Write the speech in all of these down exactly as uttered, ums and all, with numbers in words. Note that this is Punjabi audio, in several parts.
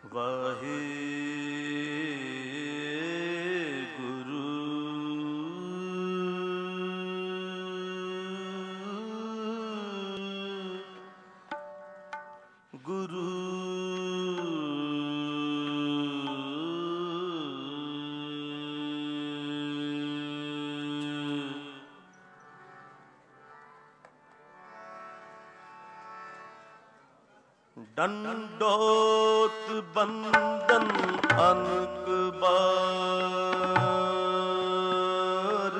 वाहे गुरु गुरु दंडोत बंदन अनक बार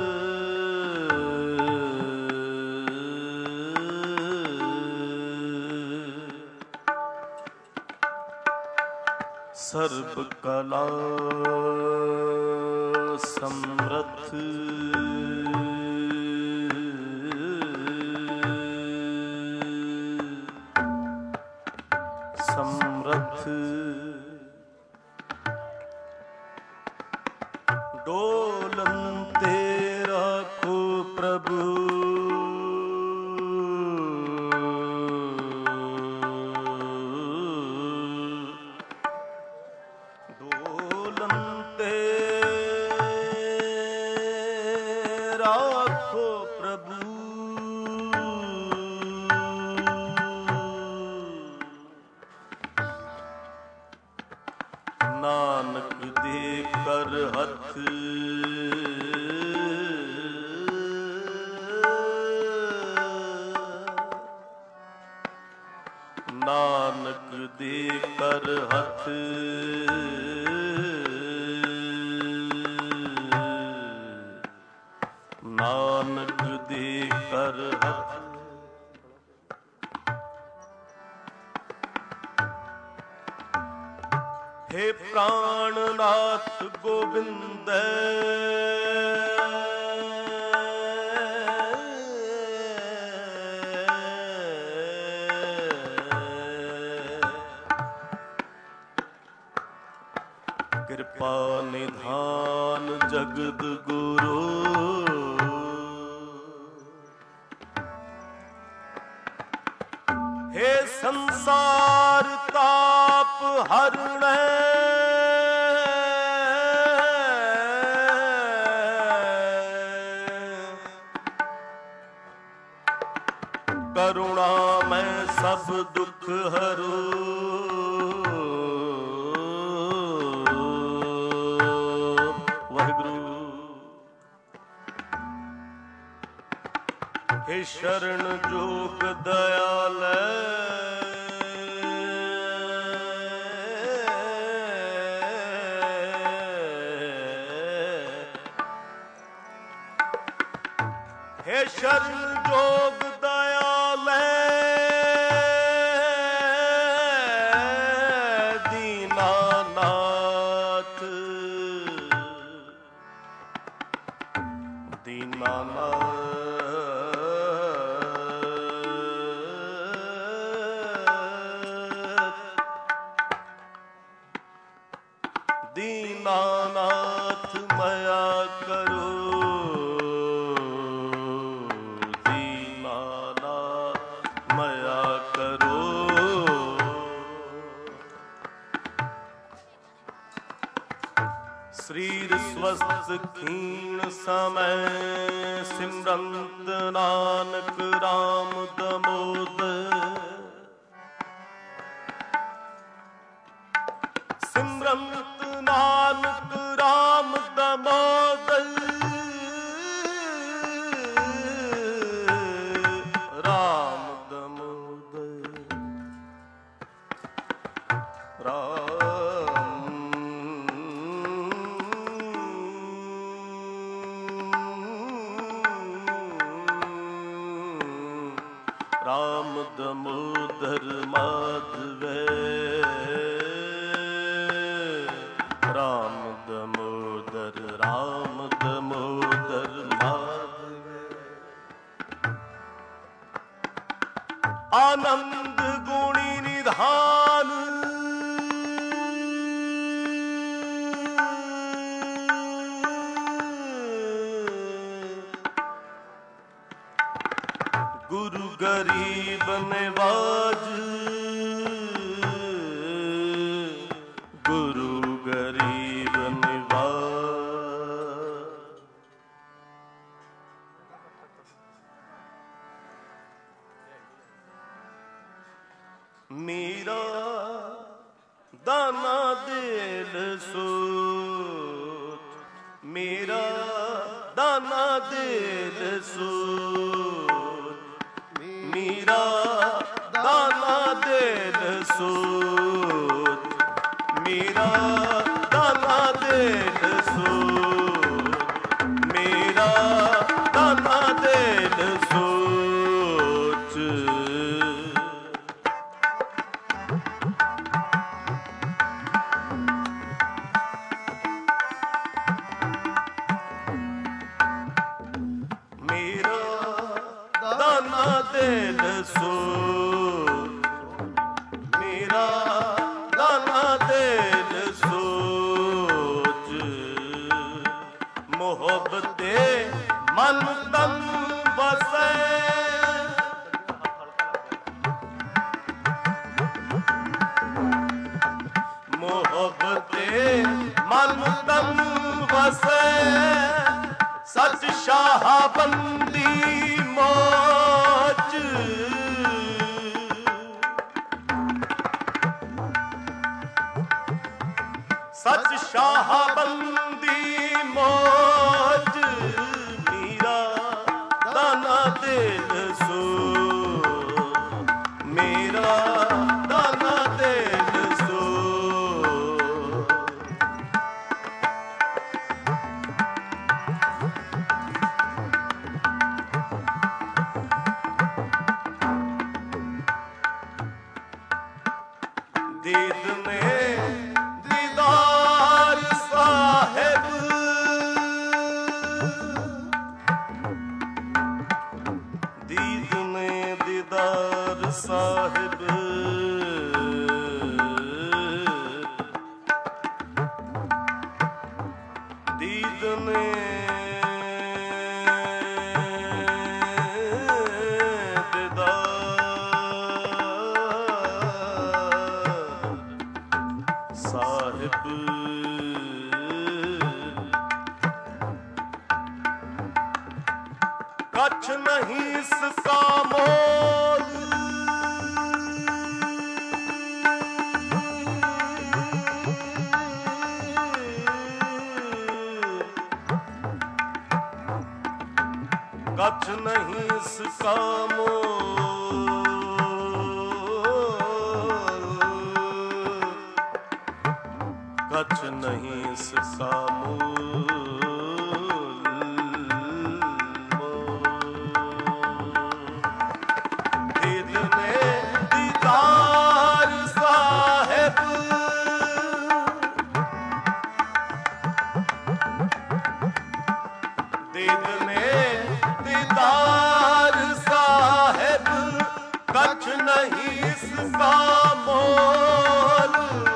सर्व कला समृद्ध समृद्ध डोलते रखो प्रभु डोलते रखो प्रभु नानक दे कर हथ नानक दे कर हथ नानक दे कर हथ हे प्राणनाथ गोविंद कृपा निधान जगद गुरु हे संसार ताप हरण करुणा में सब दुख हरू वाहिगुरु हे शरण जोग दयाल हे शरण जोग दयाल दीनानाथ दीनानाथ दीनानाथ मया करो मया करो शरीर स्वस्थ क्षीण समय सिमरंत नानक राम दमोदर सिमरंत नानक राम दमोदर राम राम दमोदर माधव राम दमोदर राम दमोदर माधव आनंद गुणी निधान गुरु गरीब नवाज ਮੇਰਾ ਦਾਨਾ ਦਿਲ ਸੋਚ, ਮੇਰਾ ਦਾਨਾ ਦਿਲ ਸੋਚ, ਮੇਰਾ ਦਾਨਾ ਦਿਲ ਸੋਚ, ਮੇਰਾ ਦਾਨਾ ਦਿਲ ਸੋਚ, ਮੇਰਾ ਦਾਨਾ ਦਿਲ ਸੋਚ। ਮੇਰਾ ਦਾਨਾ ਦਿਲ ਸੋਚ, ਮੇਰਾ ਦਾਨਾ ਦਿਲ ਸੋਚ, ਮੁਹੱਬਤੇ ਮਨ ਤਨ ਵਸੈ, ਮੁਹੱਬਤੇ ਮਨ ਤਨ ਵਸੈ, ਸੱਚ ਸ਼ਾਹ ਬੰਦੀ ਮੌਜ, ਸੱਚ ਸ਼ਾਹ ਬੰਦੀ ਮੌਜ, ਮੇਰਾ ਦਾਨਾ ਦਿਲ ਸੋਚ, ਮੇਰਾ ਦਾਨਾ ਦਿਲ ਸੋਚ। ਦੀਦ ਨੇ ਦੀਦਾਰ ਸਾਹਿਬ, ਦੀਦ ਨੇ ਦੀਦਾਰ ਸਾਹਿਬ, ਦੀਦ ਨੇ ਸਾਹਿਬ, ਕਛ ਨਹੀਂ ਇਸਕਾ ਮੋਲ, कछ नहीं इसका मोल, कछ नहीं इसका मोल। दिल ने दीदार साहिब, दिल ने दीदार साहिब, कछ नहीं इसका मोल।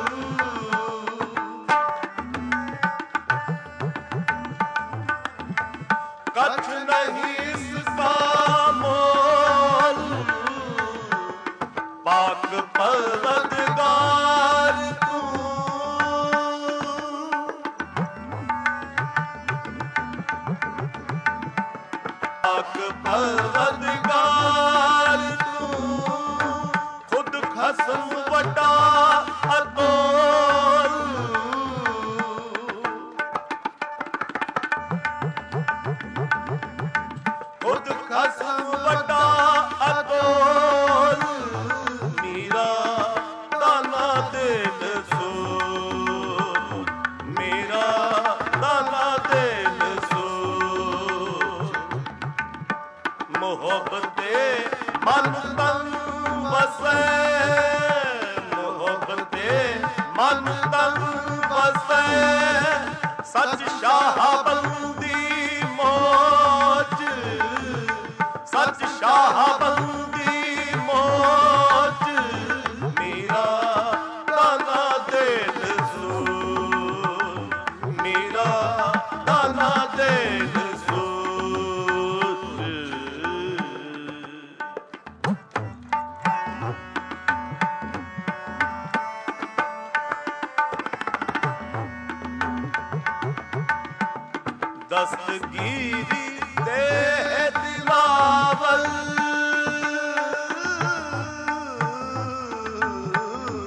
कछ नहीं इसका मोल, पाक परवरदिगार तू, पाक परवरदिगार तू, खुद खसम वटा अतोल। खुद खसम वटा अतोल, मेरा दाना दिल सोच, मेरा दाना दिल सोच। मोहब्बते मन तन वसै, मोहब्बते मन तन वसै, सच शाह बंदी मौज, सच शाह बंदी मौज। मेरा दाना दिल सोच, मेरा दाना दिल सोच। दस्तगीरी दे दिलावल,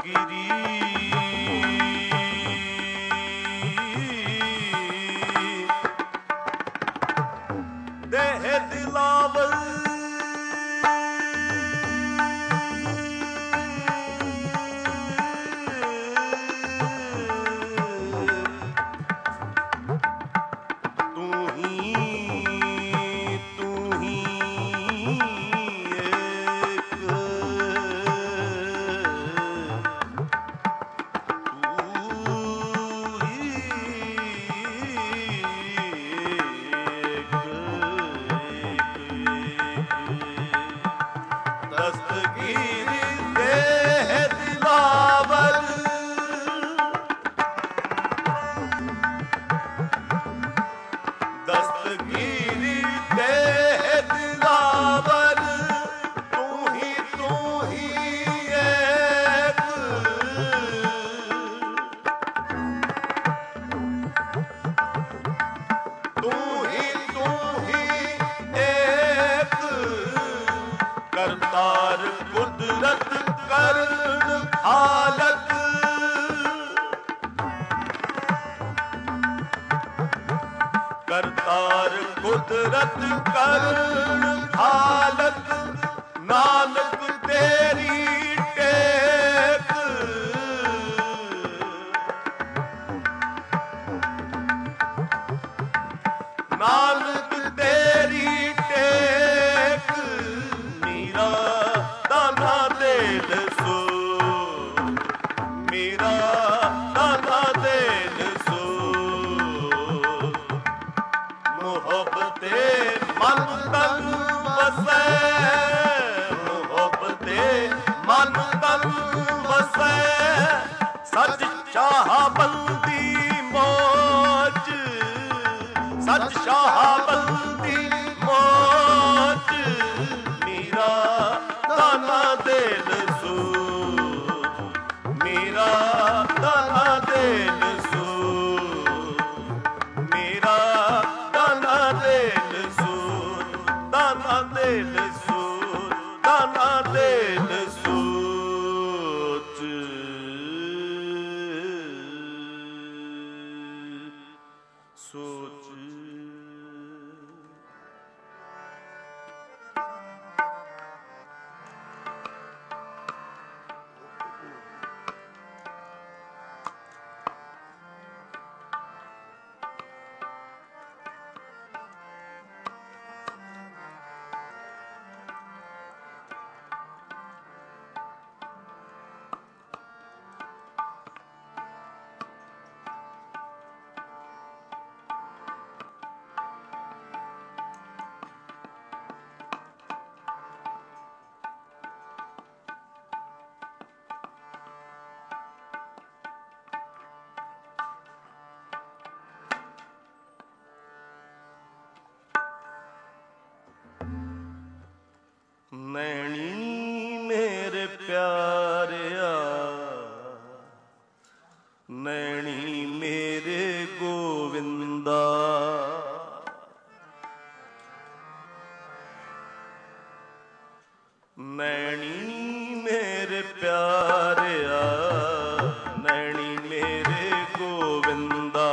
ਦਸਤਗੀਰੀ ਦੇਹ ਦਿਲਾਵਰ ਕਰਤਾਰ ਕੁਦਰਤ ਕਰਨ ਹਾਲਤ ਕਰਤਾਰ ਕੁਦਰਤ ਕਰਨ ਹਾਲਤ ਨਾਨਕ ਤੇਰੀ ਟੇਕ ਨਾਨਕ ਤੇਰੀ ਟੇਕ ਮੇਰਾ ਦਾਨਾ ਦੇਲ ਸੋ ਮੇਰਾ ਦਾਨਾ ਦੇਲ ਸੋ ਮੁਹੱਬਤੇ ਮਨ ਤਨ ਵਸੈ ਮੁਹੱਬਤੇ ਮਨ ਤਨ ਵਸੈ ਸੱਚ ਚਾਹ ਬੰਦੀ ਮੌਜ ਸੱਚ ਸ਼ਾਹ ਬੰਦੀ ਮੌਜ ਮੇਰਾ ਦਾਨਾ ਦੇਲ ਸੋ ਮੇਰਾ ਦਾਨਾ ਦੇਲ ਸੋ ਮੇਰਾ ਦਾਨਾ ਦੇਲ ਸੋ ਦਾਨਾ ਦੇਲ ਸੋ ਦਾਨਾ ਦੇਲ ਸੋਚ ਸੋਚ ਨੈਣੀ ਮੇਰੇ ਪਿਆਰਿਆ ਨੈਣੀ ਮੇਰੇ ਗੋਵਿੰਦਾ ਨੈਣੀ ਮੇਰੇ ਪਿਆਰਿਆ ਨੈਣੀ ਮੇਰੇ ਗੋਵਿੰਦਾ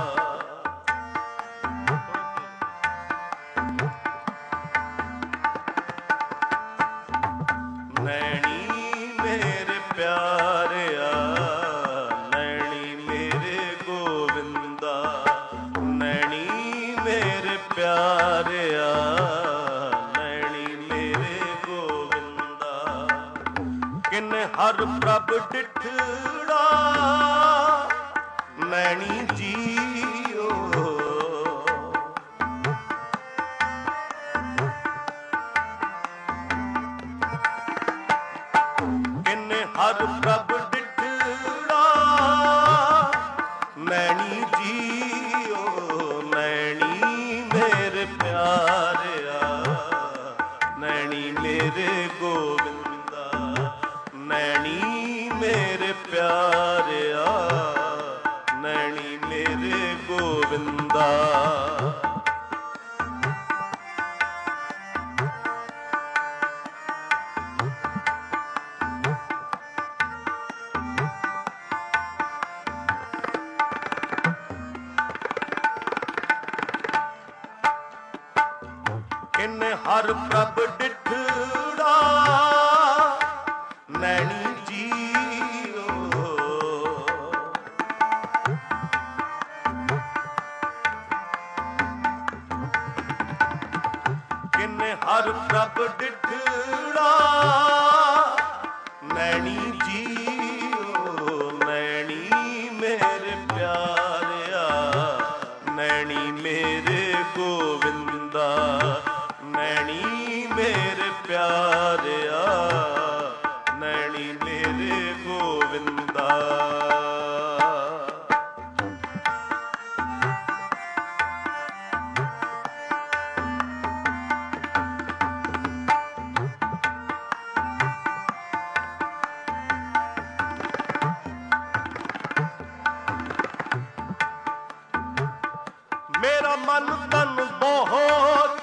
ਨੈਣੀ ਮੇਰੇ ਪਿਆਰਿਆ ਨੈਣੀ ਮੇਰੇ ਗੋਵਿੰਦਾ ਨੈਣੀ ਮੇਰੇ ਪਿਆਰਿਆ ਨੈਣੀ ਮੇਰੇ ਗੋਵਿੰਦਾ ਕਿਨ ਹਰ ਪ੍ਰਭ ਡਿਠੜਾ ਨੈਣੀ ਜੀਓ ਹਰ ਪ੍ਰਭ ਡਿਠੜਾ ਨੈਣੀ ਜੀਓ ਨੈਣੀ ਮੇਰੇ ਪਿਆਰਿਆ ਨੈਣੀ ਮੇਰੇ ਗੋਵਿੰਦਾ ਨੈਣੀ ਮੇਰੇ ਪਿਆਰਿਆ ਨੈਣੀ ਮੇਰੇ ਗੋਵਿੰਦਾ ਹਰ ਪ੍ਰਭ ਡਿਠੜਾ ਨੈਣੀ ਜੀਓ। ਕਿਨੇ ਹਰ ਪ੍ਰਭ ਡਿਠੜਾ ਨੈਣੀ ਜੀਓ। ਨੈਣੀ ਮੇਰੇ ਪਿਆਰਿਆ ਨੈਣੀ ਮੇਰੇ ਗੋਵਿੰਦਾ। ਨੈਣੀ ਮੇਰੇ ਪਿਆਰਿਆ ਨੈਣੀ ਮੇਰੇ ਗੋਵਿੰਦਾ। ਮੇਰਾ ਮਨ ਤਨ ਬਹੁਤ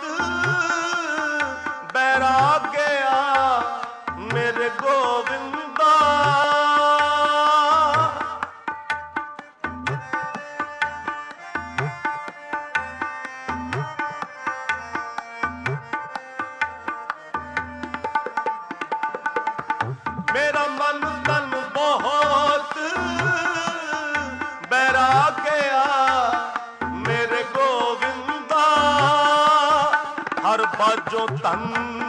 ਬੈਰਾਗਿਆ ਮੇਰੇ ਗੋਵਿੰਦਾ। ਮੇਰਾ ਮਨ ਤਨ ਬਹੁਤ ਬੈਰਾਗਿਆ ਮੇਰੇ ਗੋਵਿੰਦਾ। ਹਰ ਬਾਝੋਂ ਧਨ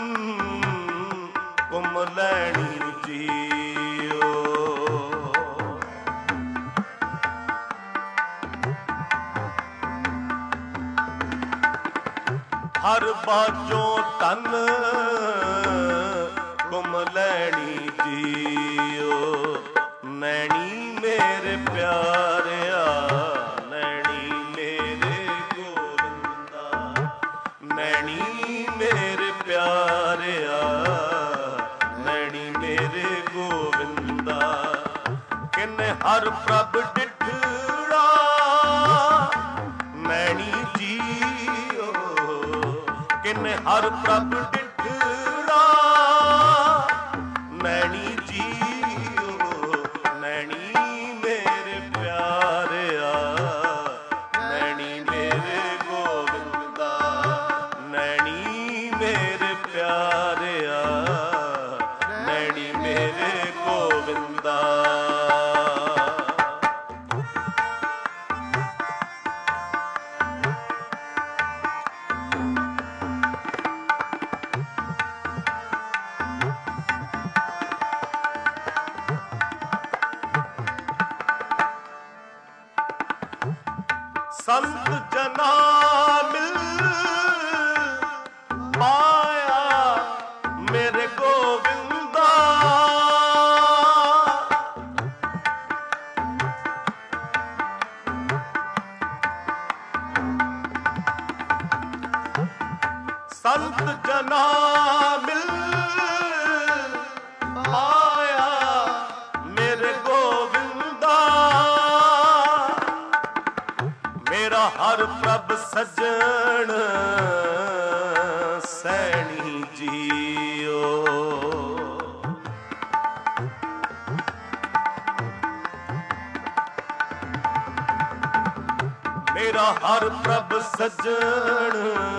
ਘੁੰਮ ਲੈਣੀ ਜੀਓ। ਹਰ ਬਾਝੋਂ ਧਨ ਘੁੰਮ ਲੈਣੀ ਜੀਓ। ਨੈਣੀ ਮੇਰੇ ਪਿਆਰਿਆ ਨੈਣੀ ਮੇਰੇ ਗੋਵਿੰਦਾ। ਨੈਣੀ ਮੇਰੇ ਪਿਆਰਿਆ ਨੈਣੀ ਮੇਰੇ ਗੋਵਿੰਦਾ। ਕਿਨੇ ਹਰ ਪ੍ਰਭ ਡਿਠੜਾ ਨੈਣੀ ਜੀਓ। ਕਿਨੇ ਹਰ ਪ੍ਰਭ ਡਿਠੜਾ ਨੈਣੀ ਜੀਓ। ਨੈਣੀ ਮੇਰੇ ਪਿਆਰਿਆ ਨੈਣੀ ਮੇਰੇ ਗੋਵਿੰਦਾ। ਨੈਣੀ ਮੇਰੇ ਪਿਆਰਿਆ ਨੈਣੀ ਮੇਰੇ ਗੋਵਿੰਦਾ। ਸੰਤ ਜਨਾ ਮਿਲ ਪਾਇਆ ਮੇਰੇ ਗੋਵਿੰਦਾ। ਸੰਤ ਜਨਾ ਮਿਲ ਪਾਇਆ ਮੇਰੇ ਗੋਵਿੰਦਾ। ਮੇਰਾ ਹਰ ਪ੍ਰਭ ਸਜਣ ਸੈਣੀ ਜੀਓ। ਮੇਰਾ ਹਰ ਪ੍ਰਭ ਸਜਣ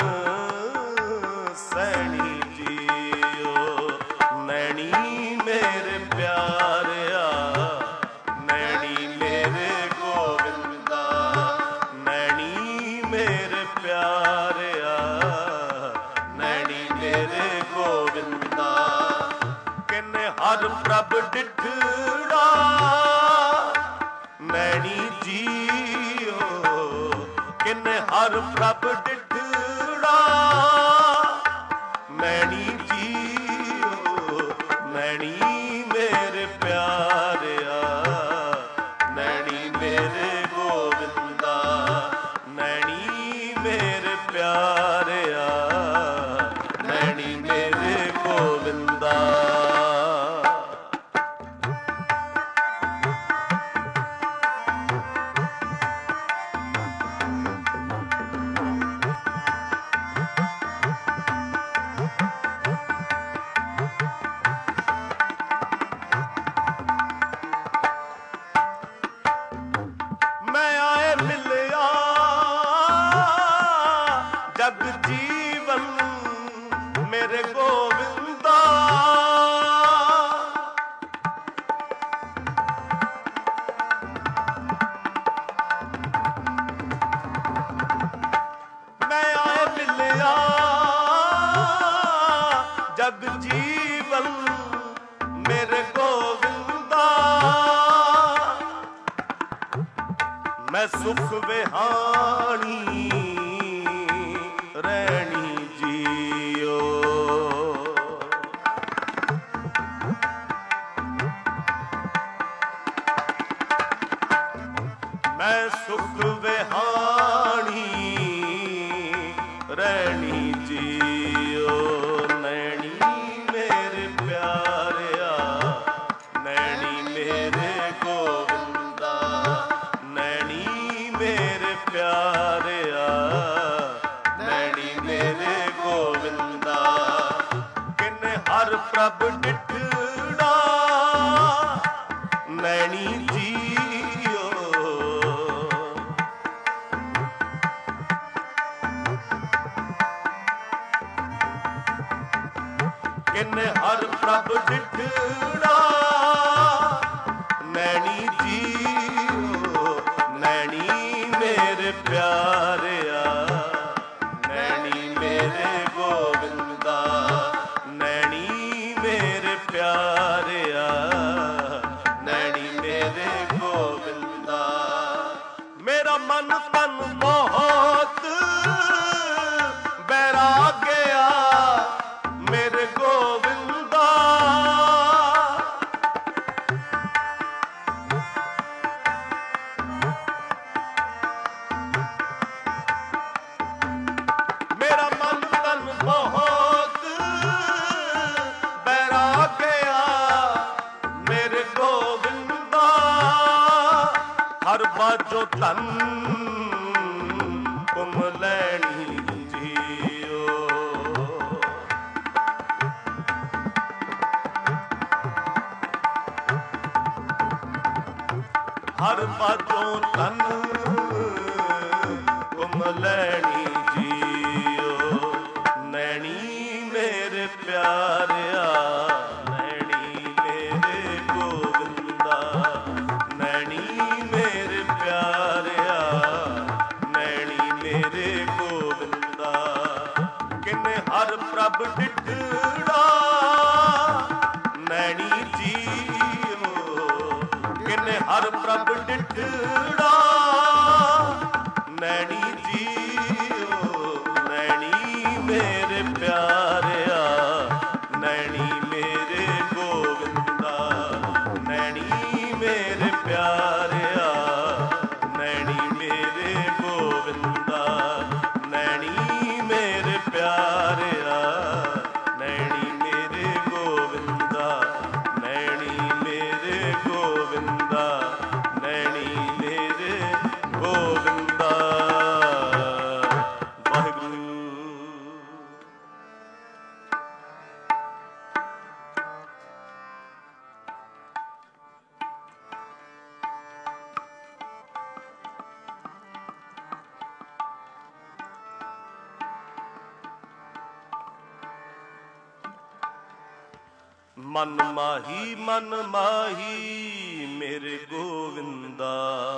ਸੈਣੀ ਜੀਓ। ਨੈਣੀ ਮੇਰੇ ਪਿਆਰਿਆ ਨੈਣੀ ਮੇਰੇ ਗੋਵਿੰਦਾ। ਨੈਣੀ ਮੇਰੇ ਪਿਆਰਿਆ ਨੈਣੀ ਮੇਰੇ ਗੋਵਿੰਦਾ। ਕਿਨੇ ਹਰ ਪ੍ਰਭ ਡਿਠੜਾ ਨੈਣੀ ਜੀਓ। ਕਿਨੇ ਹਰ ਪ੍ਰਭ ਡਿਠੜਾ ਨੈਣੀ ਜੀਓ। ਨੈਣੀ ਮੇਰੇ ਪਿਆਰਿਆ ਨੈਣੀ ਮੇਰੇ ਗੋਵਿੰਦਾ। ਨੈਣੀ ਮੇਰੇ ਪਿਆਰਿਆ ਨੈਣੀ ਮੇਰੇ ਗੋਵਿੰਦਾ। मैं सुख विहानी रहनी जियो। मैं सुख विहानी रहनी जियो। नैनी मेरे प्यारिया नैनी मेरे गोविंदा नैनी मेरे प्यारिया नैनी मेरे गोविंदा। किन्ने हर प्रभ डिठड़ा नैनी जियो। किन्ने हर प्रभ डिठड़ा नैनी जियो। नैनी मेरे प्यारिया नैनी मेरे गोविंदा नैनी मेरे प्यारिया नैनी मेरे गोविंदा। मेरा मन तन बहुत बैराग्या मेरे गोविंदा। मेरा मन तन बहुत बैराग्या मेरे गोविंदा। हर बाजो तन तुम लैनी जियो। हर बाजो तन तुम लैनी जियो। नैनी मेरे प्यारिया नैनी मेरे गोविंदा नैनी मेरे प्यारिया नैनी मेरे गोविंदा। किन्ने हर प्रभ डिठड़ा नैनी जियो। किन्ने हर प्रभ डिठड़ा नैनी जियो। नैनी मेरे प्यारिया नैनी मेरे गोविंदा नैनी मेरे प्यारिया नैनी मेरे गोविंदा नैनी मेरे प्यारिया नैनी मेरे गोविंदा नैनी मेरे गोविंदा नैनी मेरे गोविंदा। वाहिगुरू। मन माही मन माही मेरे गोविंदा।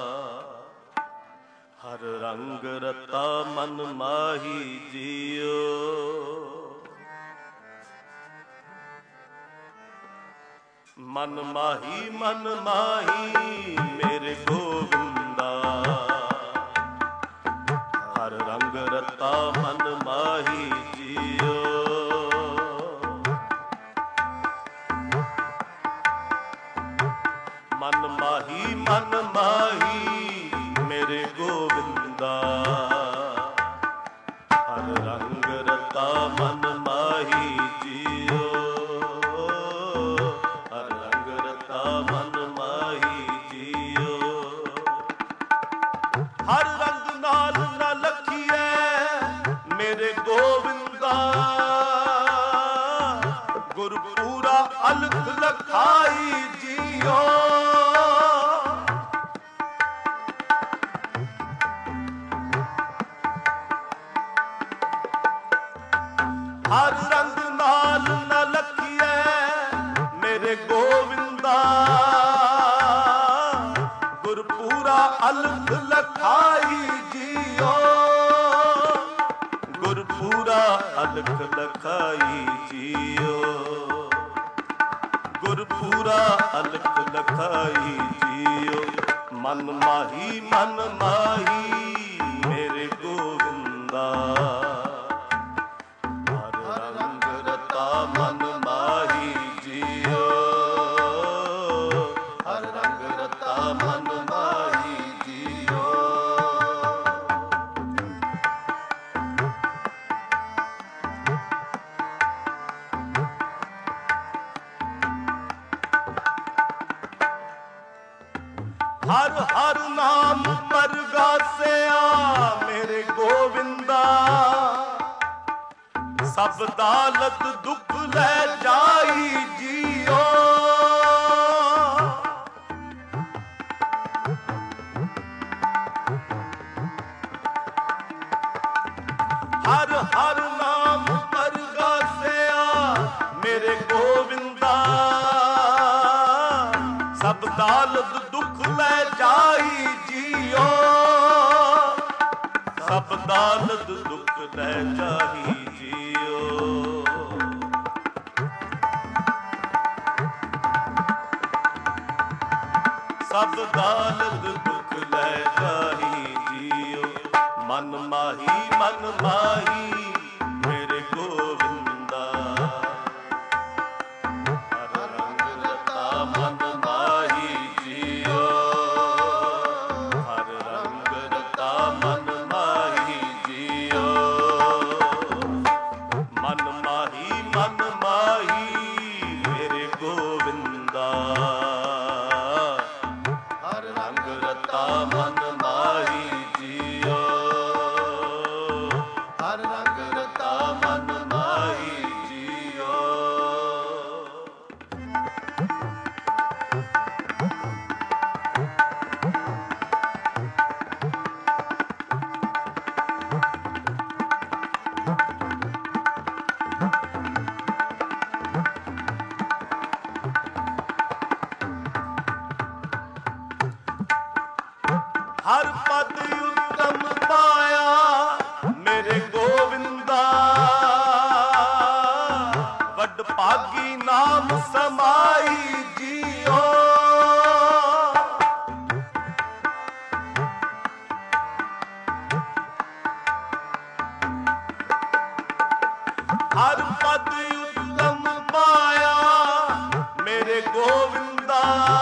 हर रंग रता मन माही जियो। मन माही मन माही मेरे गोविंदा। हर रंग रता मन माही जियो। मन माही मन माही मेरे गोविंदा। हर रंग रता मन माही जियो। हर रंग रता मन माही जियो। हर रंग नाल न लखिए मेरे गोविंदा। गुरपूरा अलख लखाई जियो। हर रंग नाल न लखिए मेरे गोविंदा। गुरपूरा अलख लखाई जियो। गुरपूरा अलख लखाई जियो। गुरपूरा अलख लखाई जियो। ਮਨ ਮਾਹੀ ਮਨ ਮਾਹੀ ਮੇਰੇ ਗੋਵਿੰਦਾ। ਹਰ ਰੰਗ ਰਤਾ ਮਨ ਮਾਹੀ ਜੀਓ, ਹਰ ਰੰਗ ਰਤਾ ਮਨ ਮਾਹੀ ਜੀਓ। ਹਰ ਹਰ ਨਾਮ ਪਰਗਾਸਿਆ ਮੇਰੇ ਗੋਵਿੰਦਾ। ਸਭ ਦਾਲਤ ਦੁੱਖ ਲੈ ਜਾਈ ਜੀਓ। ਹਰ ਹਰ ਨਾਮ ਪਰਗਾਸਿਆ ਮੇਰੇ ਗੋਵਿੰਦਾ। ਸਭ ਦਾਲਤ ਦੁੱਖ ਲੈ ਜਾਈ ਜੀਓ। ਸਭ ਦਾਲਤ ਦੁੱਖ ਲੈ ਜਾਈ ਜੀਓ। ਸਭ ਦਾਲਤ ਦੁੱਖ ਲੈ ਜਾਈ ਜੀਓ। ਮਨ ਮਾਹੀ ਮਨ ਮਾਹੀ ਮੇਰੇ ਗੋਵਿੰਦਾ। ਹਰ ਰੰਗ ਰਤਾ ਮਨ ਮਾਹੀ ਜੀਓ, ਹਰ ਰੰਗ ਰਤਾ ਮਨ ਮਾਹੀ ਜੀਓ। ਮਨ ਮਾਹੀ ਮਨ ਮਾਹੀ ਮੇਰੇ ਗੋਵਿੰਦਾ। ਹਰ ਰੰਗ ਰਤਾ ਮਨ ਮਾਹੀ ਜੀਓ, ਹਰ ਰੰਗ ਰਤਾ ਮਨ ਮਾਹੀ ਜੀਓ। ਹਰ ਪਦ ਉੱਤਮ ਪਾਇਆ ਮੇਰੇ ਗੋਵਿੰਦਾ। ਵੱਡ ਭਾਗੀ ਨਾਮ ਸਮਾਈ ਜੀਓ। ਹਰ ਪਦ ਉੱਤਮ ਪਾਇਆ ਮੇਰੇ ਗੋਵਿੰਦਾ।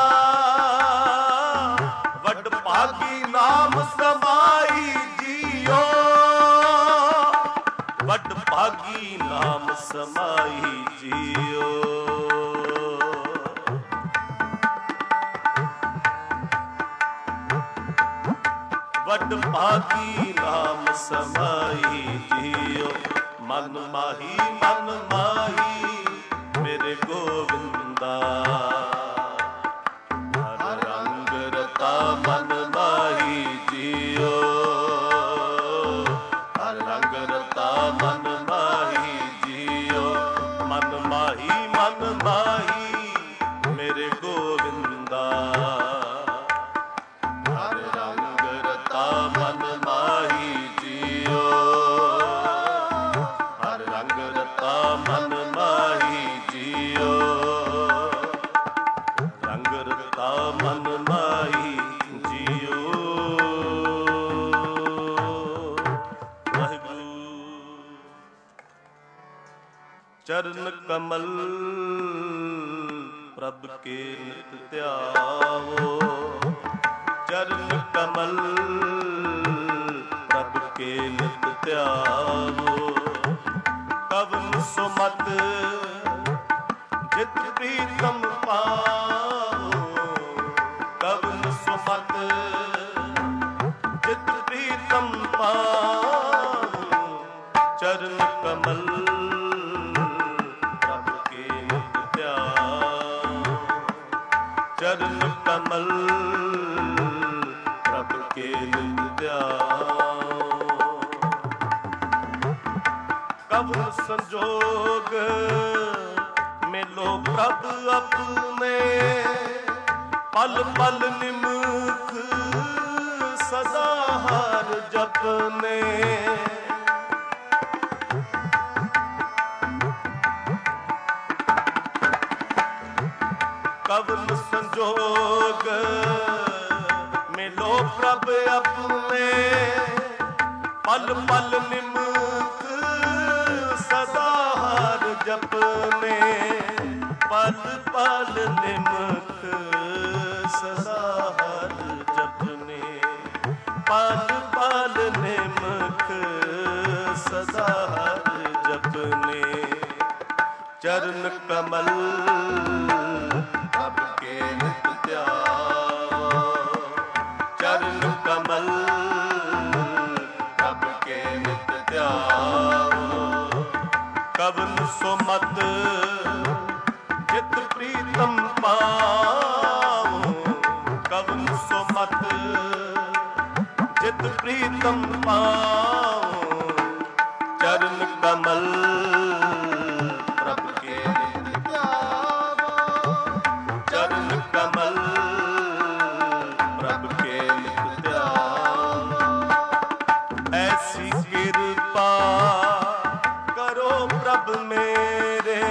ਵੱਡ ਭਾਗੀ ਨਾਮ ਸਮਾਈ ਜੀਓ। ਵੱਡ ਭਾਗੀ ਨਾਮ ਸਮਾਈ ਜੀਓ। ਵੱਡ ਭਾਗੀ ਨਾਮ ਸਮਾਈ ਜੀਓ। ਮਨ ਮਾਹੀ ਮਨ ਮਾਹੀ ਮੇਰੇ ਗੋਵਿੰਦਾ। ਹਰ ਰੰਗ ਰਤਾ ਮਨ ਮਾਹੀ ਜੀਓ, ਹਰ ਰੰਗ ਰਤਾ ਮਨ ਮਾਹੀ ਜੀਓ। ਮਨ ਮਾਹੀ ਮਨ ਮਾਹੀ ਮੇਰੇ ਗੋਵਿੰਦਾ। ਹਰ ਰੰਗ ਰਤਾ ਮਨ ਮਾਹੀ ਜੀਓ, ਹਰ ਰੰਗ ਰਤਾ ਮਨ ਮਾਹੀ ਜੀਓ। ਰੰਗ ਰਤਾ ਮਨ ਮਾਹੀ ਜੀਓ। ਵਾਹਿਗੁਰੂ। ਚਰਨ ਕਮਲ ਪ੍ਰਭ ਕੇ ਨਿਤ ਧਿਆਵੋ। ਚਰਨ ਕਮਲ ਪ੍ਰਭ ਕੇ ਨਿਤ ਧਿਆਵੋ। ਕਵਨ ਸੁਮਤ ਜਿਤ ਪ੍ਰੀਤਮ ਪਾਵੋ। ਕਵਨ ਸੁਮਤ ਜਿਤ ਪ੍ਰੀਤਮ ਪਾਵੋ। ਚਰਨ ਕਮਲ ਪ੍ਰਭ ਕੇ ਨਿਤ ਧਿਆਵੋ। ਚਰਨ ਕਮਲ ਪ੍ਰਭ ਕੇ ਨਿਤ ਧਿਆਵੋ। ਕਵਨ ਸੰਜੋਗ ਮਿਲੋ ਪ੍ਰਭ ਆਪਣੇ। ਪਲ ਪਲ ਨਿਮਖ ਸਦਾ ਹਰ ਜਪਨੇ। ਕਵਨ ਸੰਜੋਗ ਪ੍ਰਭ ਆਪਣੇ ਪਲ ਪਲ ਨਿਮਕ ਸਦਾ ਹਰ ਜਪਨੇ ਪਲ ਪਲ ਨਿਮਕ ਸਦਾ ਹਰ ਜਪਨੇ ਪਲ ਪਲ ਨਿਮਕ ਸਦਾ ਹਰ ਜਪਨੇ ਚਰਨ ਕਮਲ ਪ੍ਰਭ ਕੇ ਨਿਤ ਧਿਆਵੋ ਚਰਨ ਕਮਲ ਪ੍ਰਭ ਕੇ ਨਿਤ ਧਿਆਵੋ ਕਵਨ ਸੋ ਮਤ ਜਿਤ ਪ੍ਰੀਤਮ ਪਾਵੋ ਕਵਨ ਸੋ ਮਤ ਜਿਤ ਪ੍ਰੀਤਮ ਪਾਵੋ ਚਰਨ ਕਮਲ ਪ੍ਰਭ ਕੇ ਨਿਤ ਧਿਆਵੋ ਚਰਨ ਕਮਲ ਪ੍ਰਭ ਕੇ ਨਿਤ ਧਿਆਵੋ ਐਸੀ ਕਿਰਪਾ ਕਰੋ ਪ੍ਰਭ ਮੇਰੇ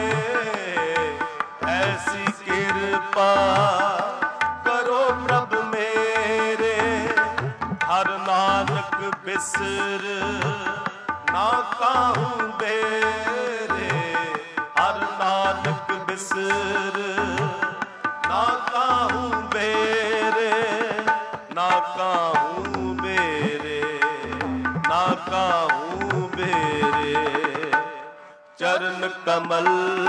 ਐਸੀ ਕਿਰਪਾ ਕਰੋ ਪ੍ਰਭ ਮੇਰੇ ਹਰ ਨਾਨਕ ਬਿਸਰ ਨਾ ਕਾਹੂ ਬੇਰੇ ਹਰ ਨਾਨਕ ਬਿਸਰ ਨਾ ਕਾਹੂ ਬੇਰੇ ਨਾ ਕਾਹੂ ਬੇਰੇ ਨਾ ਕਾਹੂ ਬੇਰੇ ਚਰਨ ਕਮਲ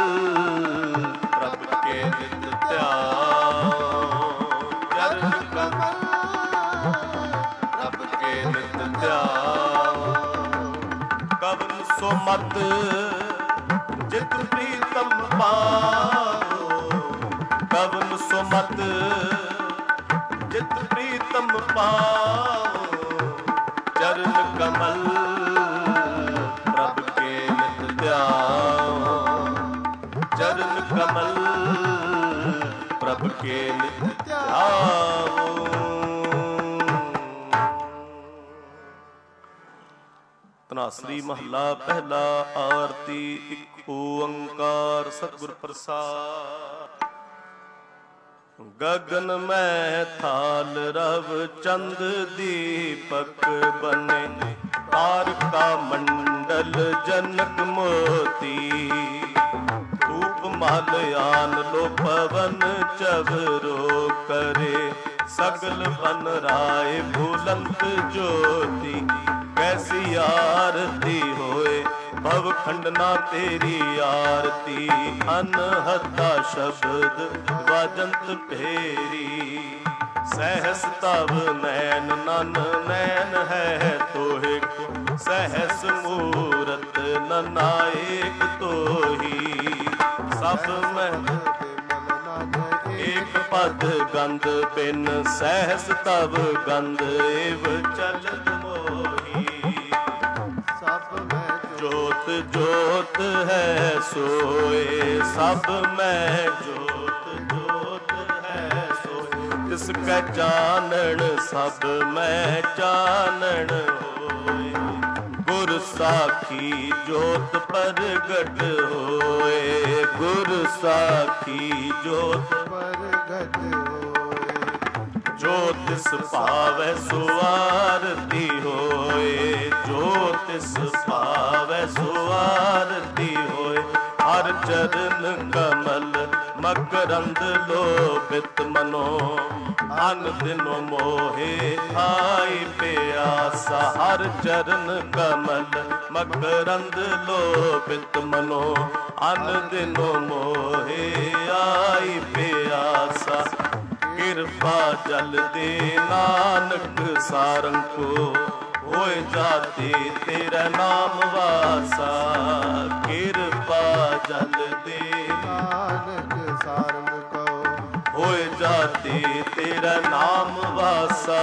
ਪ੍ਰਭ ਕੇ ਨਿਤ ਧਿਆਓ ਚਰਨ ਕਮਲ ਪ੍ਰਭ ਕੇ ਨਿਤ ਧਿਆਓ ਕਵਨ ਸੋ ਮਤ ਜਿਤ ਪ੍ਰੀਤਮ ਪਾਵੋ ਕਵਨ ਸੋ ਮਤ ਜਿਤ ਪ੍ਰੀਤਮ ਪਾਵੋ ਚਰਨ ਕਮਲ ਪ੍ਰਭ ਕੇ ਨਿਤ ਧਿਆਓ ਚਰਨ ਕਮਲ ਪ੍ਰਭ ਕੇ ਨਿਤ ਧਿਆਓ ਧਨਾਸਰੀ ਮਹੱਲਾ ਪਹਿਲਾ ਆਰਤੀ ਇੱਕ ਓੰਕਾਰ ਸਤਿਗੁਰ ਪ੍ਰਸਾਦ ਗਗਨ ਮੈਂ ਥਾਲ ਰਵ ਚੰਦ ਦੀਪਕ ਬਨੇ ਤਾਰਕਾ ਮੰਡਲ ਜਨਕ ਮੋਤੀ ਧੂਪ ਮਹਲ ਆਨ ਲੋ ਪਵਨ ਚਵਰੋ ਕਰੇ ਸਗਲ ਬਨ ਰਾਏ ਭੂਲੰਤ ਜੋਤੀ ਕੈਸੀ ਆਰਤੀ ਹੋਏ ਭਵ ਖੰਡਨਾ ਤੇਰੀ ਆਰਤੀ ਅਨਹਤਾ ਸ਼ਬਦ ਵਾਜੰਤ ਭੇਰੀ ਸਹਿਸ ਤਵ ਨੈਣ ਨਨ ਨੈਣ ਹੈ ਤੋਹਿ ਕੋ ਸਹਿਸ ਮੂਰਤ ਨਨਾਇਕ ਤੋਹੀ ਸਭ ਮੈਂ ਏਕ ਪਦ ਗੰਧ ਬਿਨ ਸਹਿਸ ਤਵ ਗੰਧ ਏਵ ਚਲਤ ਜੋਤ ਜੋਤ ਹੈ ਸੋਏ ਸਭ ਮੈਂ ਜੋਤ ਜੋਤ ਹੈ ਸੋਏ ਤਿਸ ਕੈ ਚਾਨਣ ਸਭ ਮੈਂ ਚਾਨਣ ਹੋਏ ਗੁਰ ਸਾਖੀ ਜੋਤ ਪ੍ਰਗਟ ਹੋਏ ਗੁਰ ਸਾਖੀ ਜੋਤ ਪ੍ਰਗਟ ਹੋਏ ਜੋ ਤਿਸ ਭਾਵੈ ਸੋ ਆਰਤੀ ਹੋਏ ਜੋ ਤਿਸ ਭਾਵੈ ਸੋ ਆਰਤੀ ਹੋਏ ਹਰ ਚਰਨ ਕਮਲ ਮਕਰੰਦ ਲੋਭਿਤ ਮਨੋ ਅਨ ਦਿਨੋ ਮੋਹੇ ਆਈ ਪਿਆਸਾ ਹਰ ਚਰਨ ਕਮਲ ਮਕਰੰਦ ਲੋਭਿਤ ਮਨੋ ਅਨ ਦਿਨੋ ਮੋਹੇ ਆਈ ਪਿਆਸਾ ਕਿਰਪਾ ਜਲ ਦੇ ਨਾਨਕ ਸਾਰੰਗ ਕੋ ਹੋਏ ਜਾਤੀ ਤੇਰਾ ਨਾਮ ਵਾਸਾ ਕਿਰਪਾ ਜਲ ਦੇ ਨਾਨਕ ਸਾਰੰਗ ਕੋ ਹੋਏ ਜਾਤੀ ਤੇਰਾ ਨਾਮ ਵਾਸਾ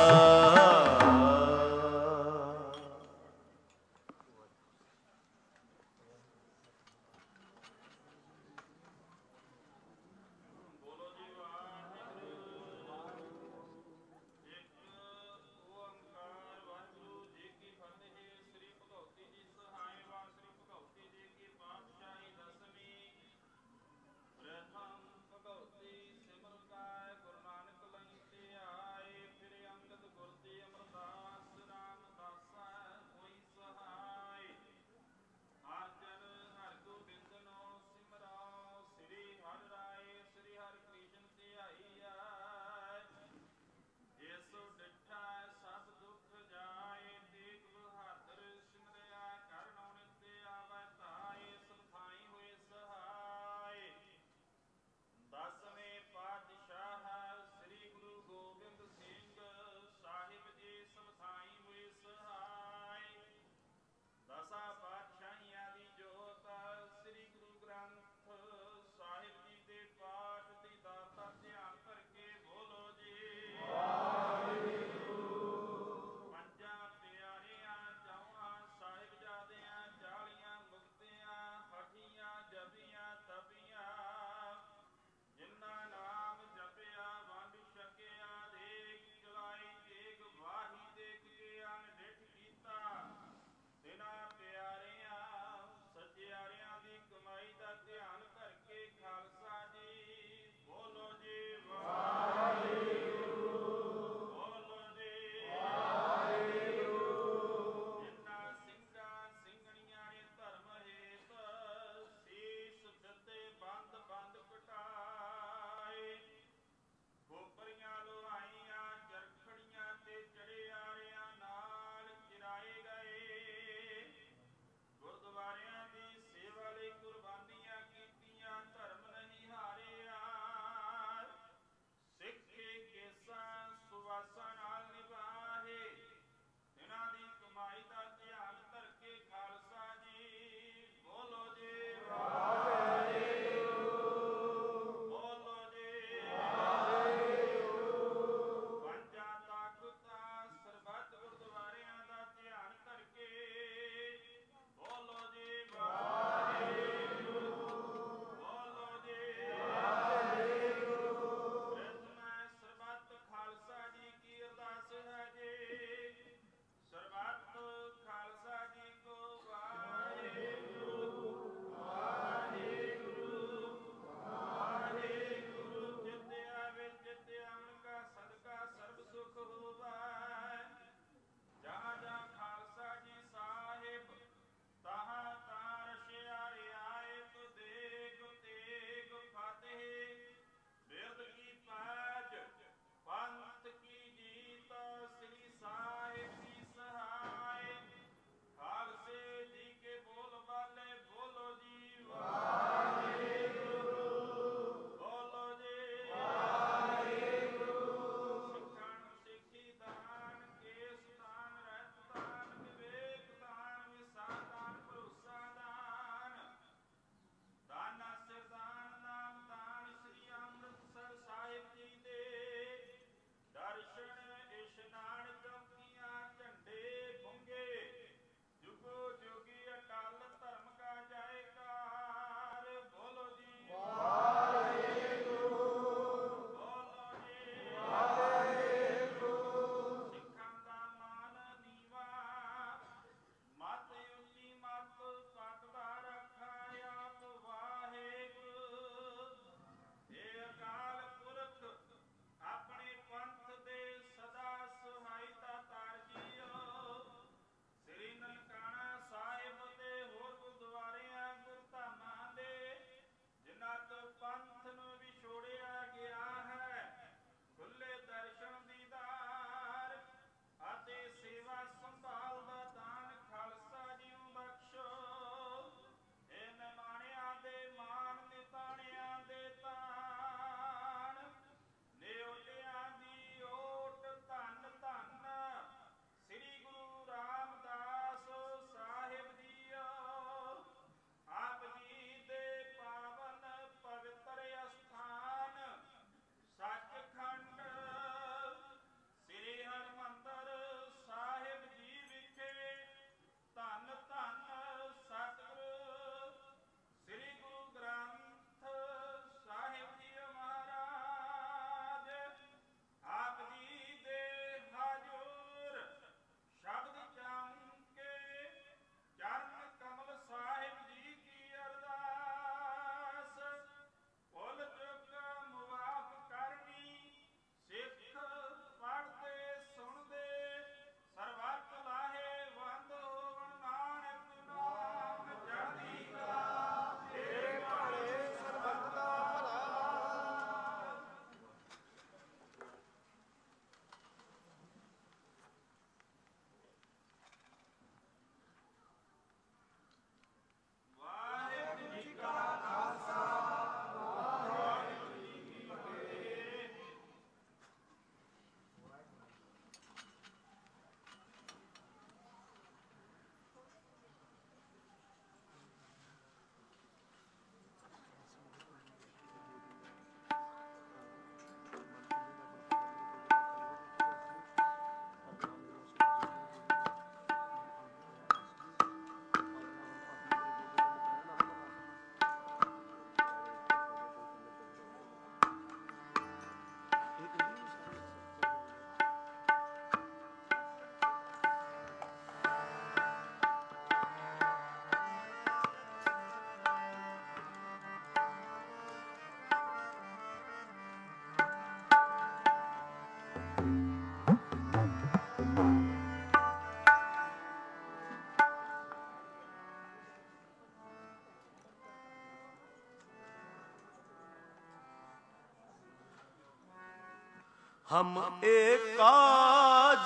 हम एक काज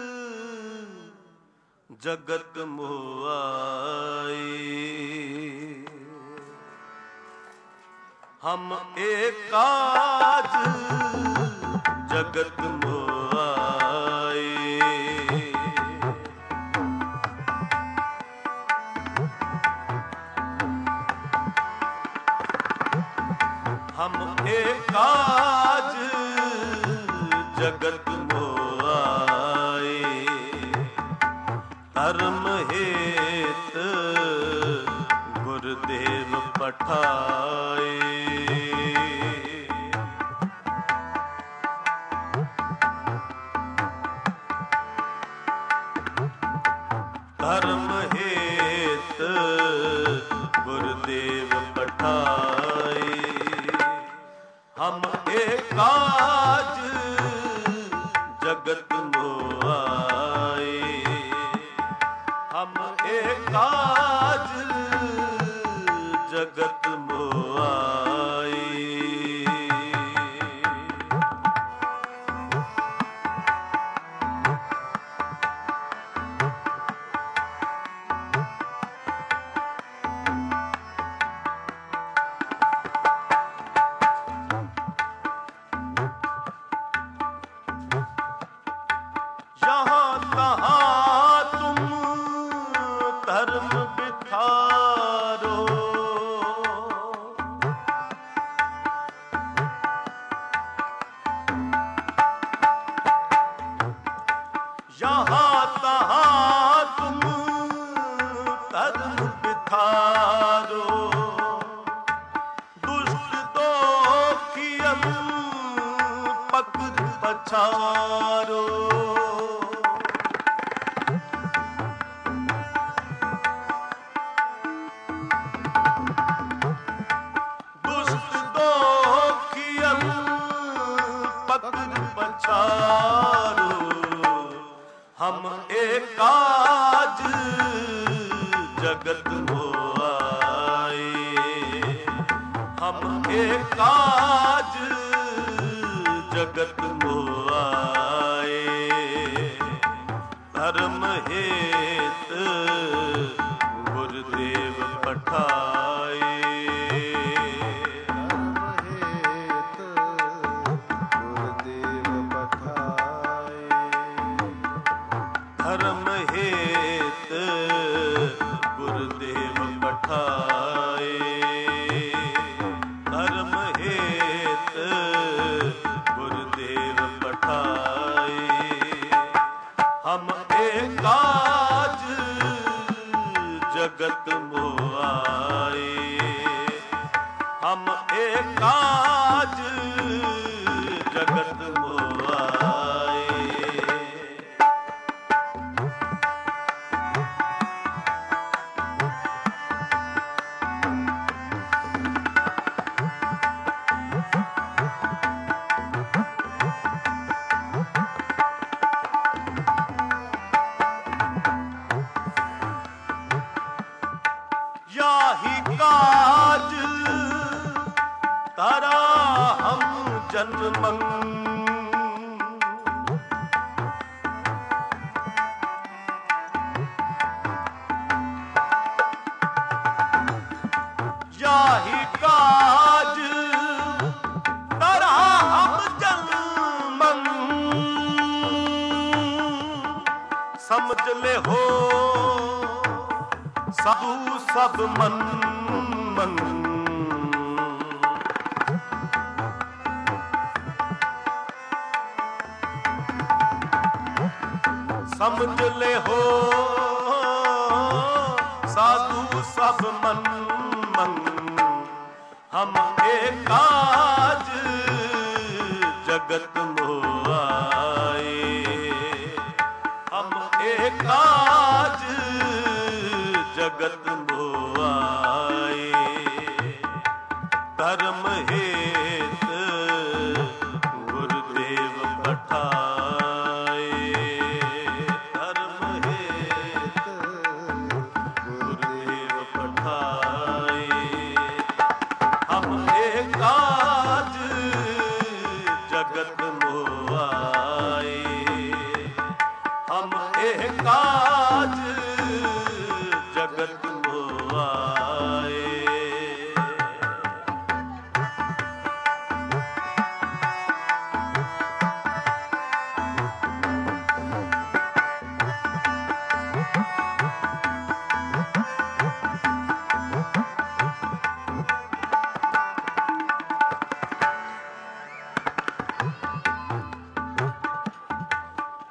जगत मोआई, हम एक काज जगत मोआई। हम एक काज जगत मोआई, धर्म हेत गुरुदेव पठाए। धर्म हेत गुरुदेव पठाए, हम एक काज जगत मोआई। हम एक काज जगत मोआई। यहाँ तहाँ तुम धर्म बिखारो, यहाँ तहाँ तुम धर्म बिखारो, दुष्ट तो कियम पकड़ पछारो। दुष्ट तो कियम पकड़ पछारो, हम एक काज जगत मोआई। हम एक काज जगत मोआई, धर्म हेत गुरुदेव पठाए। धर्म हेत गुरुदेव पठाए। धर्म हेत गुरुदेव पठाए, हम एक काज जगत मोआई। हम एक काज जगत मोआई। याही काज तारा हम जन्मं, याही काज तारा हम जन्मं, समझ ले हो साधु सब मन मन। समझ ले हो साधु सब मन मन, हम एक काज जगत मोआई। हम एक काज जगत मोआई, धर्म हेत गुरुदेव पठाए। धर्म हेत गुरुदेव पठाए, हम एक काज जगत मोआई।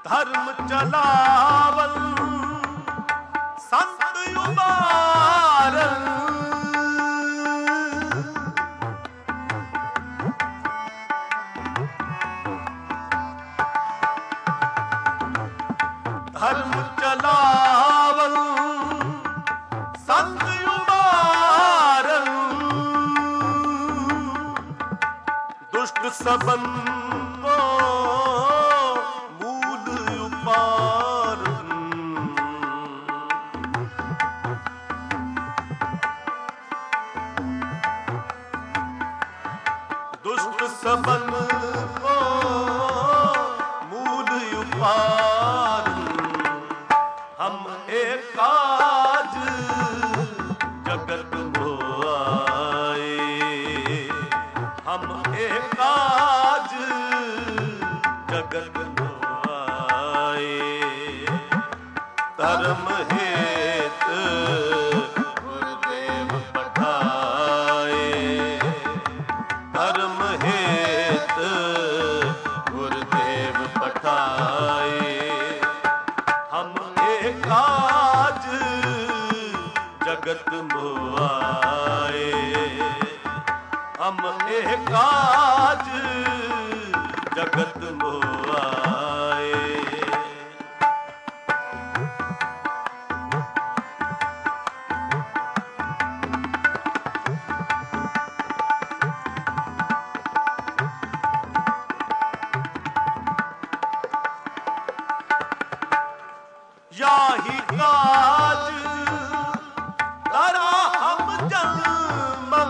धर्म चलावन संत उबारन धर्म चलावन संत उबारन दुष्ट सबन को मूल उपारन दुष्ट सबन को मूल उपारन हम एक काज जगत मोआए हम एक काज जगत मोआए धर्म हेत गुरुदेव पठाए धर्म हेत गुरुदेव पठाए हम एक काज जगत मोआए हम एक काज जगत मोआए याही काज करा हम जन्मन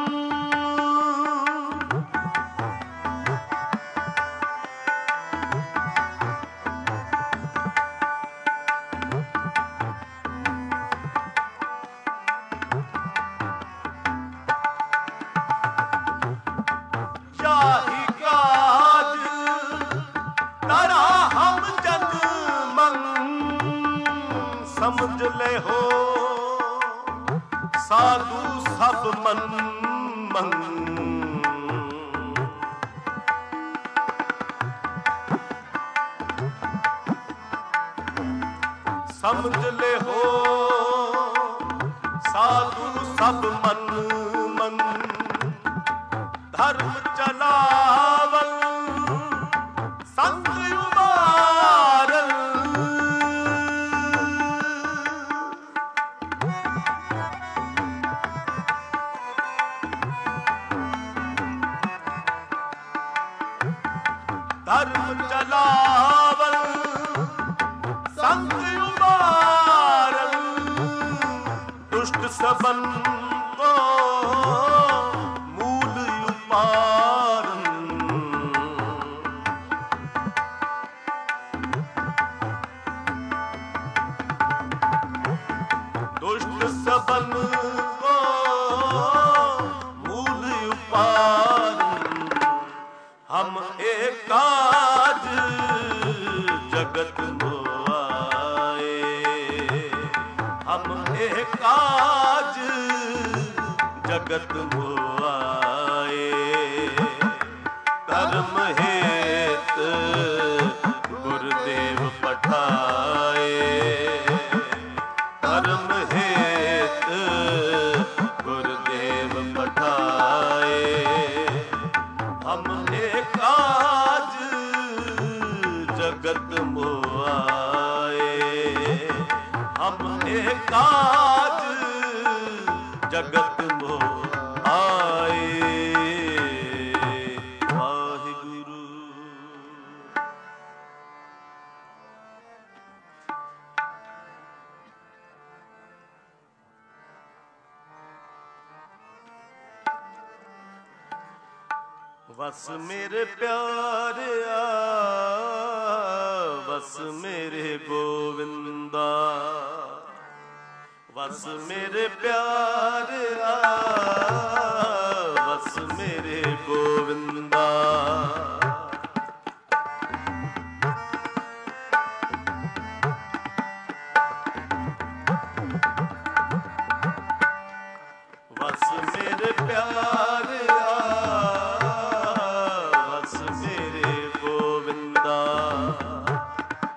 याही काज करा हम जन्मन समझ ले हो साधु सब मन मन समझ ले हो साधु सब मन मन धर्म चलावन संत उबारन धर्म चलावन संत उबारन दुष्ट सबन को मूल उपारन दुष्ट सबन को मूल उपारन हम एक काज जगत मोआए हम एक काज जगत मोआए धर्म हेत गुरुदेव पठाए धर्म हेत गुरुदेव पठाए हम एक काज जगत मोआए हम एक काज जगत मोआए वाहिगुरु बस मेरे प्यारे आ बस मेरे गोविंदा बस मेरे प्यारे आ बस मेरे गोविंदा बस मेरे प्यारे आ बस मेरे गोविंदा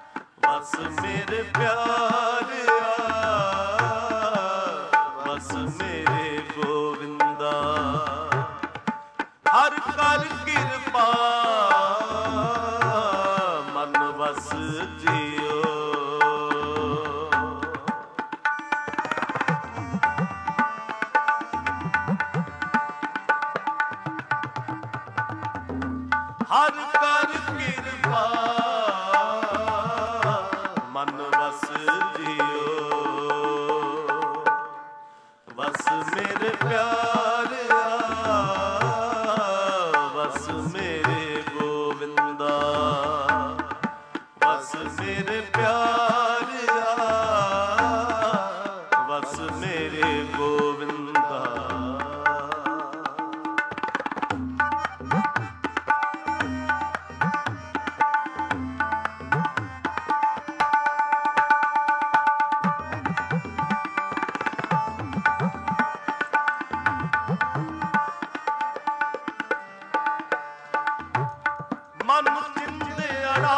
ਜਿਓ। ਹਰ ਕਰ ਕਿਰਪਾ ਮਨ ਵਸ ਜਿਓ। ਵਸ ਮੇਰੇ ਪਿਆਰਿਆ ਵਸ ਮੇਰੇ ਗੋਵਿੰਦਾ। ਵਸ ਮੇਰੇ ਪਿਆਰਿਆ ਵਸ ਮੇਰੇ ਗੋਵਿੰਦਾ। ਮਨ ਚਿੰਦਿਆੜਾ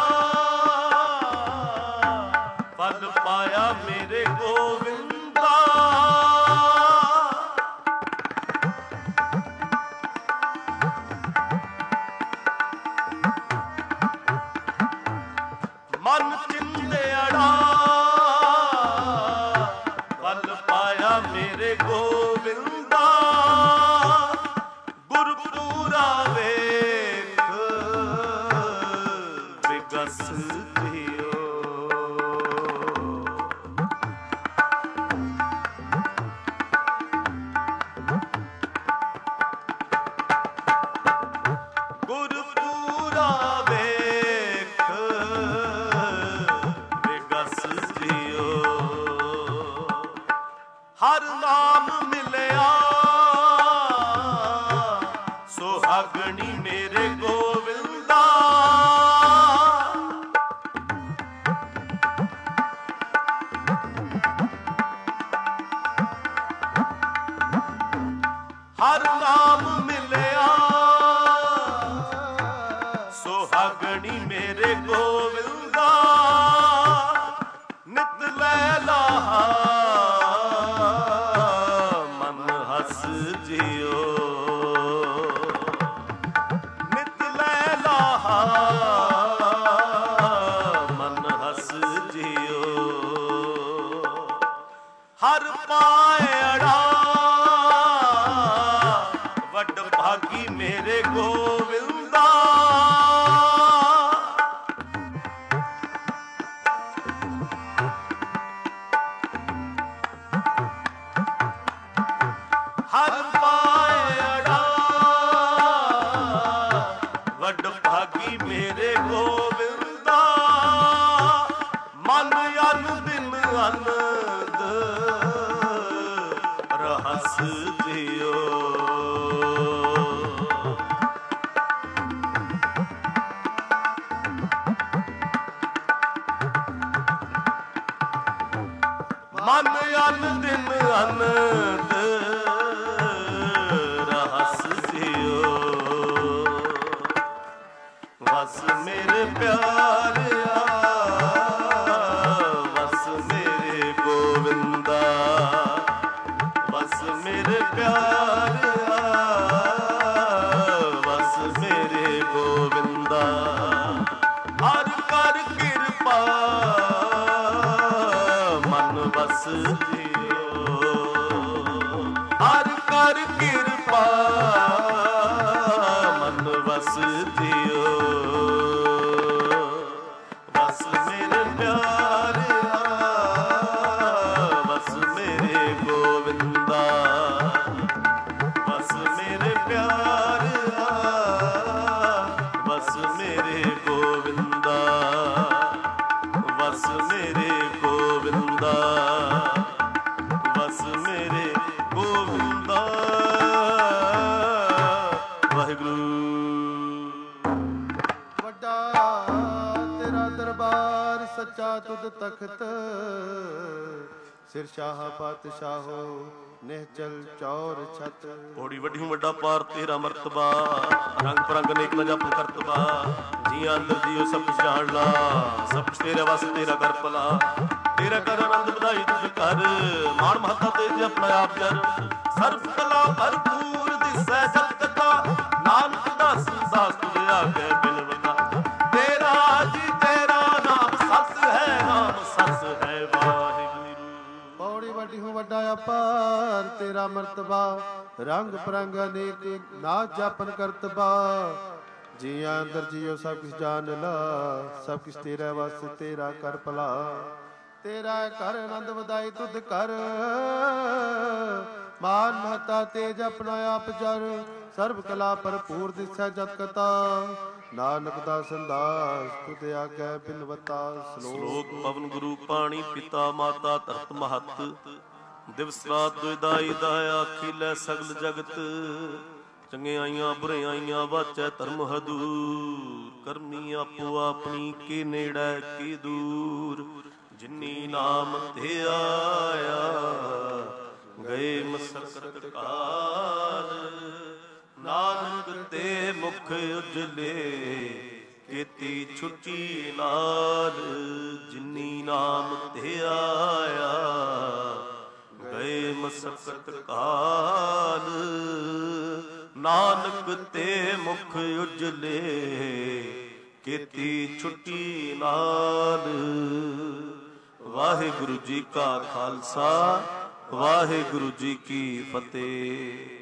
ਫਲ ਪਾਇਆ ਮੇਰੇ ਗੋਵਿੰਦਾ। ਮਨ ਚਿੰਦਿਆੜਾ ਫਲ ਪਾਇਆ ਮੇਰੇ ਗੋਵਿੰਦਾ। ਗੁਰਪੂਰਾ ਵੇਖ ਵਿਗਸ ਜਿਓ। ਗੁਰਪੂਰਾ ਵੇਖ ਵਿਗਸ ਜਿਓ। ਹਰ ਨਾਮ ਮਿਲਿਆ ਸੁਹਾਗਣੀ ਮੇਰੇ ਗੋਵਿੰਦਾ। ਹਰ ਨਾਮ ਮਿਲਿਆ ਸੁਹਾਗਣੀ ਮੇਰੇ ਗੋਵਿੰਦਾ। ਨਿਤ ਲੈਲਾ ਮਨ ਹਸ ਜਿਓ। ਨਿਤ ਲੈਲਾ ਮਨ ਹਸ ਜਿਓ। ਹਰ ਪਾਇੜਾ ਵੱਡ ਭਾਗੀ ਮੇਰੇ ਗੋਵਿੰਦਾ। ਹਰ ਪਾਇੜਾ ਵੱਡ ਭਾਗੀ ਮੇਰੇ ਗੋਵਿੰਦਾ। ਮਨ ਅਨ ਦਿਨ ਅਨੰਦ ਰਹਸ ਜਿਓ। ਮਨ ਅਨ ਦਿਨ ਅਨੰਦ ਰਹਸ ਜਿਓ। ਵਸ ਮੇਰੇ ਪਿਆਰਿਆ ਵਸ ਮੇਰੇ ਗੋਵਿੰਦਾ। ਵਸ ਮੇਰੇ ਪਿਆਰਿਆ ਵਸ ਮੇਰੇ ਗੋਵਿੰਦਾ। ਹਰ ਕਰ ਕਿਰਪਾ ਮਨ ਵਸ ਜਿਓ। ਹਰ ਕਰ ਕਿਰਪਾ ਮਨ ਵਸ ਜਿਓ। ਵਸ ਮੇਰੇ ਪਿਆਰਿਆ ਵਸ ਮੇਰੇ ਗੋਵਿੰਦਾ। ਵਸ ਮੇਰੇ ਪਿਆਰਿਆ ਵਸ ਮੇਰੇ ਗੋਵਿੰਦਾ। ਵਸ ਮੇਰੇ ਗੋਵਿੰਦਾ। ਵਸ ਮੇਰੇ ਗੋਵਿੰਦਾ। ਵਾਹਿਗੁਰੂ। ਵੱਡਾ ਤੇਰਾ ਦਰਬਾਰ ਸੱਚਾ ਤੁਧ ਤਖਤ। ਸਿਰ ਸ਼ਾਹ ਪਾਤਸ਼ਾਹੋ ਨਿਹਚਲ ਚੌਰ ਛਤ। ਬੋੜੀ ਵੱਡੀ ਹੂੰ ਵੱਡਾ ਪਾਰ ਤੇਰਾ ਮਰਤਬਾ। ਰੰਗ ਪਰੰਗ ਨੇਕ ਨਾ ਜਪ ਕਰਤਬਾ। ਜੀਆਂ ਅੰਦਰ ਜੀਓ ਸਭ ਕੁਛ ਜਾਣ ਲਾ। ਸਭ ਕੁਛ ਤੇਰੇ ਵਸ ਤੇਰਾ ਕਰ ਭਲਾ। ਤੇਰਾ ਕਰ ਆਨੰਦ ਵਧਾਈ ਤੁਧ ਕਰ। ਮਾਣ ਮਹੱਤਾ ਤੇ ਆਪਣਾ ਆਪ ਜਰ। ਸਰਬ ਕਲਾ ਭਰਪੂਰ ਦਿਸੈ ਜਗਤ ਕਾ। ਨਾਨਕ ਦਾਸ ਦਾਸ ਤੁਝ ਆਗੇ ਬਿਨਵਤਾ। ਤੇਰਾ ਜੀ ਤੇਰਾ ਨਾਮ ਸਤ ਤੇਰਾ ਮਰਤਬਾ, ਰੰਗ ਪਰੰਗ ਅਨੇਕ ਨਾਚ ਜਾਪਨ ਕਰਤਬਾ। ਜੀਆਂ ਅੰਦਰ ਜੀਓ ਸਭ ਕਿਛ ਜਾਣ ਲਾ, ਸਭ ਕਿਛ ਤੇਰਾ ਵਸ ਤੇਰਾ ਕਰ ਭਲਾ। ਤੇਰਾ ਘਰ ਆਨੰਦ ਵਧਾਈ ਤੁਧ ਕਰ, ਮਾਨ ਮਹਤਾ ਤੇਜ ਆਪਣਾ ਆਪ ਜਰ। ਸਰਬ ਕਲਾ ਭਰਪੂਰ ਦਿਸੈ ਜਤ ਕਤਾ, ਨਾਨਕ ਦਾ ਸੰਦਾਸ ਤੁਧ ਆਗੈ ਬਿਨਵਤਾ। ਸ਼ਲੋਕ ਪਵਨ ਗੁਰੂ ਪਾਣੀ ਪਿਤਾ ਮਾਤਾ ਧਰਤ ਮਹਤ, ਦਿਵਸ ਰਾਤ ਦੁਇਦਾਈ ਦਾਇਆ ਅਖੀਲੈ ਸਗਲ ਜਗਤ। ਚੰਗਿਆਈਆਂ ਬੁਰਿਆਈਆਂ ਵਾਚੈ ਧਰਮ ਹਦੂਰ, ਕਰਮੀ ਆਪੋ ਆਪਣੀ ਕੀ ਨੇੜੈ ਕੀ ਦੂਰ। ਜਿਨੀ ਨਾਮ ਤੇ ਆਇਆ ਗਏ ਮਸਕਤ ਕਾਲ, ਨਾਨਕ ਤੇ ਮੁਖ ਉਜਲੇ ਕੀਤੀ ਛੁੱਟੀ ਨਾਲ। ਜਿਨੀ ਨਾਮ ਤੇ ਆਇਆ ਗਏ ਮਸਕਤ ਕਾਲ, ਨਾਨਕ ਤੇ ਮੁਖ ਉਜਲੇ ਕੀਤੀ ਛੁੱਟੀ ਨਾਲ। ਵਾਹਿਗੁਰੂ ਜੀ ਕਾ ਖਾਲਸਾ, ਵਾਹਿਗੁਰੂ ਜੀ ਕੀ ਫਤਿਹ।